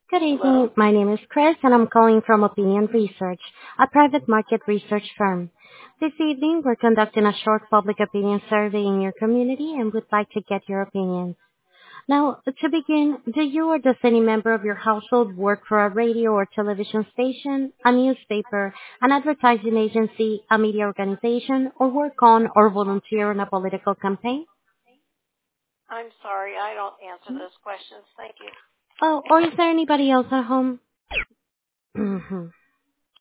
Good Hello? evening. My name is Chris, and I'm calling from Opinion Research, a private market research firm. This evening, we're conducting a short public opinion survey in your community and would like to get your opinions. Now, to begin, do you or does any member of your household work for a radio or television station, a newspaper, an advertising agency, a media organization, or work on or volunteer on a political campaign? I'm sorry, I don't answer those questions. Thank you. Oh, or is there anybody else at home?